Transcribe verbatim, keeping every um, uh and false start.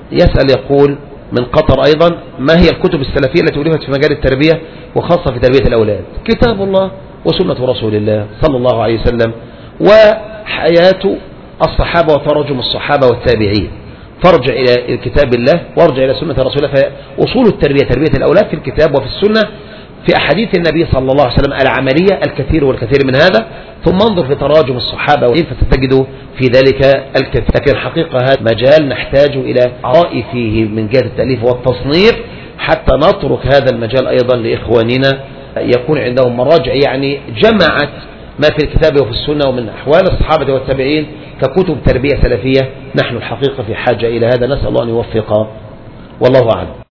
يسأل يقول من قطر أيضا: ما هي الكتب السلفية التي ألفت في مجال التربية وخاصة في تربية الأولاد؟ كتاب الله وسنة رسول الله صلى الله عليه وسلم، وحياة الصحابة وتراجم الصحابة والتابعين. فارجع إلى كتاب الله وارجع إلى سنة رسول الله. فأصول التربية تربية الأولاد في الكتاب وفي السنة، في أحاديث النبي صلى الله عليه وسلم العملية الكثير والكثير من هذا، ثم انظر في تراجم الصحابة فتجد في ذلك الكثير. لكن الحقيقة هذا مجال نحتاج إلى رأي فيه من جهة التأليف والتصنيف، حتى نترك هذا المجال أيضا لإخواننا يكون عندهم مراجع يعني جمعت ما في الكتاب وفي السنة ومن أحوال الصحابة والتابعين ككتب تربية سلفية. نحن الحقيقة في حاجة إلى هذا، نسأل الله أن يوفق، والله أعلم.